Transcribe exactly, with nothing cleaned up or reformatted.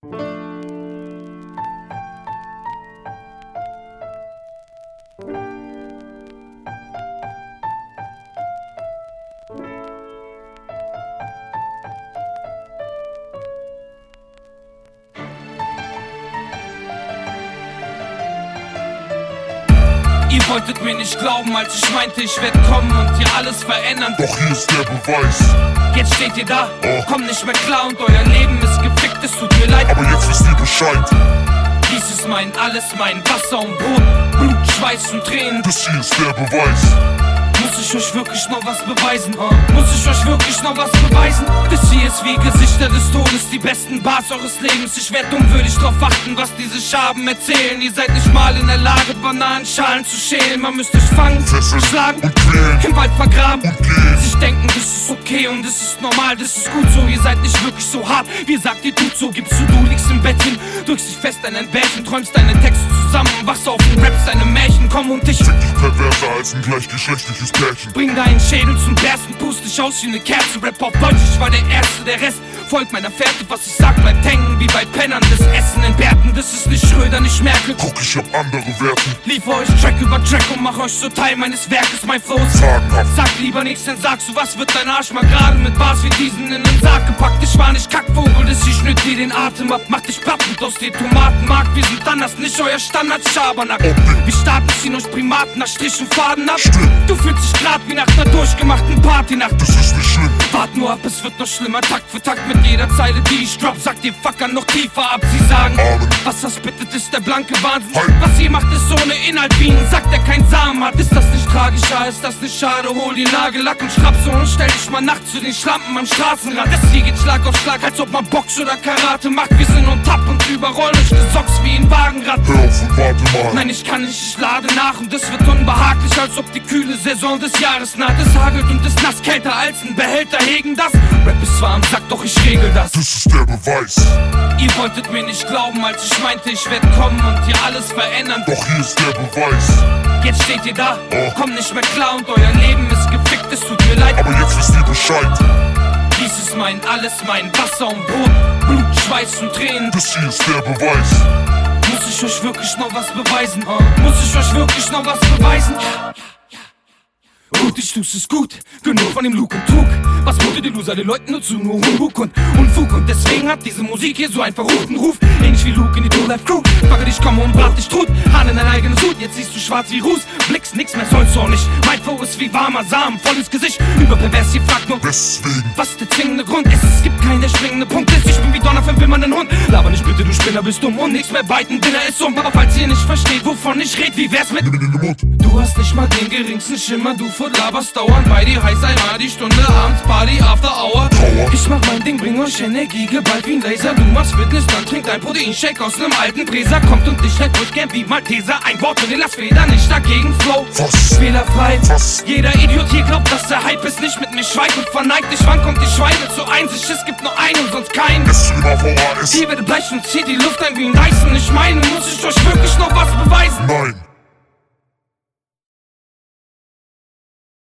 Ihr wolltet mir nicht glauben, als ich meinte, ich werd kommen und hier alles verändern. Doch hier ist der Beweis. Jetzt steht ihr da, oh. kommt nicht mehr klar und euer Leben ist gefickt, es tut mir leid. Aber jetzt wisst ihr Bescheid. Dies ist mein alles, mein Wasser und Brot, Blut, Schweiß und Tränen. Das hier ist der Beweis. Muss ich euch wirklich noch was beweisen? Uh? Muss ich euch wirklich noch was beweisen? Das hier ist wie Gesichter des Todes, die besten Bars eures Lebens. Ich werd dumm, würde ich drauf achten, was diese Schaben erzählen. Ihr seid nicht mal in der Lage, Bananenschalen zu schälen. Man müsst euch fangen, Fesseln schlagen, und quälen, im Wald vergraben und gehen. Sich denken, das ist okay und das ist normal, das ist gut so. Ihr seid nicht wirklich so hart, wie ihr sagt, ihr tut so. Gibst du, du liegst im Bettchen, drückst dich fest an ein Bärchen, träumst deine Texte zusammen, wachst auf und rappst deine Märchen. Komm und ich fick dich perverser als ein gleichgeschlechtliches Pärchen. Bring deinen Schädel zum Bersten, pust dich aus wie eine Kerze. Rap auf Deutsch, ich war der Erste, der Rest folgt meiner Fährte. Was ich sag, bleibt hängen wie bei Pennern. Das Essen in Bärten, das ist nicht Schröder, nicht Merkel. Guck, ich hab andere Werte. Liefer euch Track über Track und mach euch so Teil meines Werkes. Mein Flow ist sagenhaft. Sag lieber nichts, denn sagst du, was wird dein Arsch mal gerade mit Bars wie diesen in den Sarg gepackt. Ich war nicht Kackvogel, das ich schnitt dir den Atem ab. Mach dich platt und aus dir Tomatenmark. Wir sind anders, nicht euer Standard-Schabernack. Wir starten, ziehen euch Primaten nach Strich und Faden ab. Stimmt. Du fühlst dich grad wie nach einer durchgemachten Partynacht. Das ist nicht schlimm. Wart nur ab, es wird noch schlimmer. Takt für Takt mit jeder Zeile, die ich drop. Sagt ihr Fuckern noch tiefer ab. Sie sagen, Amen. was das bittet, ist der blanke Wahnsinn. Halt. Was ihr macht, ist ohne Inhalt wie ein Sack, der kein Samen hat. Ist das nicht tragischer, ist das nicht schade? Hol die Nagellack und Strapse und stell dich mal nachts zu den Schlampen am Straßenrand. Das hier geht Schlag auf Schlag, als ob man Box oder Karate macht. Wir sind on top und überrollen euch die Socks wie ein Wagenrad. Hör auf und warte mal. Nein, ich kann nicht, ich lade nach und es wird unbehaglich, als ob die kühle Saison des Jahres naht. Es hagelt und es nass, kälter als ein Behälter, hegen das. Rap ist zwar am Sack, doch ich regel das. Das ist der Beweis. Ihr wolltet mir nicht glauben, als ich meinte, ich werd kommen und hier alles verändern. Doch hier ist der Beweis. Jetzt steht ihr da, oh. kommt nicht mehr klar und euer Leben ist gefickt, es tut mir leid. Aber jetzt wisst ihr Bescheid. Dies ist mein alles, mein Wasser und Brot, Blut, Schweiß und Tränen. Das hier ist der Beweis. Muss ich euch wirklich noch was beweisen? Uh? Muss ich euch wirklich noch was beweisen? Gut, ich tu's es gut, genug von dem Lug und Trug. Was wurde die Loser den Leuten nur zu? Nur Humbug und Unfug. Und deswegen hat diese Musik hier so einen verruchten Ruf. Ähnlich wie Luke in die True Life Crew. Frage dich, komm und brat dich tot. Hahn in dein eigenes Hut, jetzt siehst du schwarz wie Ruß. Blickst nix mehr, sollst du auch nicht. Mein Flow ist wie warmer Samen, voll ins Gesicht. Überpervers, ihr fragt nur, weswegen? Was ist der zwingende Grund? Es, es gibt keinen, der springende Punkt ist. Ich bin wie Donner für einen wimmernden Hund. Laber nicht bitte, du Spinner, bist dumm und nichts mehr beiten. Dinner ist um. Aber falls ihr nicht versteht, wovon ich red, wie wär's mit Nimm ihn in den Mund. Du hast nicht mal den geringsten Schimmer, du Foot laberst dauernd bei dir heiß einmal die Stunde, abends Party, After Hour. Trauer. Ich mach mein Ding, bring euch Energie, geballt wie ein Laser. Du machst Fitness, dann trink ein Proteinshake aus nem alten Bräser. Kommt und ich hält euch gern wie Malteser. Ein Wort und ihr lasst Feder nicht dagegen flow. Was? Fehlerfrei. Was? Jeder Idiot hier glaubt, dass der Hype ist nicht mit mir schweigt und verneigt. Ich wann kommt die Schweine zu Einsicht, es gibt nur einen und sonst keinen. Es über V A S. Hier werde bleich und zieht die Luft ein wie ein Dyson. Ich meine, muss ich euch wirklich noch was beweisen? Nein.